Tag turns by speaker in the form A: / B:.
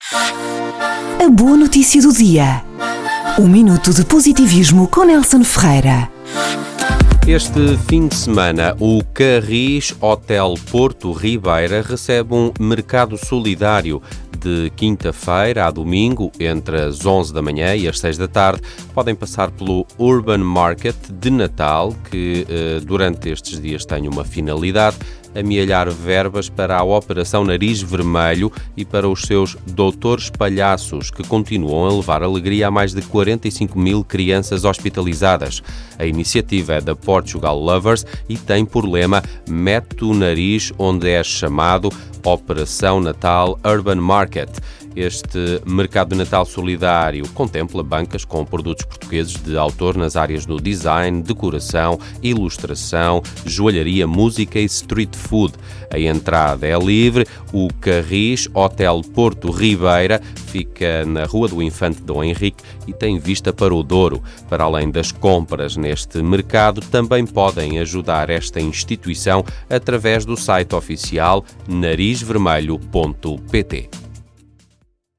A: A boa notícia do dia. Um minuto de positivismo com Nelson Ferreira.
B: Este fim de semana, o Carris Hotel Porto Ribeira recebe um mercado solidário de quinta-feira a domingo, entre as 11 da manhã e as 6 da tarde. Podem passar pelo Urban Market de Natal, que durante estes dias tem uma finalidade: amealhar verbas para a Operação Nariz Vermelho e para os seus doutores palhaços, que continuam a levar alegria a mais de 45 mil crianças hospitalizadas. A iniciativa é da Portugal Lovers e tem por lema "Mete o nariz onde és chamado", Operação Natal Urban Market. Este mercado de Natal solidário contempla bancas com produtos portugueses de autor nas áreas do design, decoração, ilustração, joalharia, música e street food. A entrada é livre. O Carris Hotel Porto Ribeira fica na Rua do Infante Dom Henrique e tem vista para o Douro. Para além das compras neste mercado, também podem ajudar esta instituição através do site oficial narizvermelho.pt.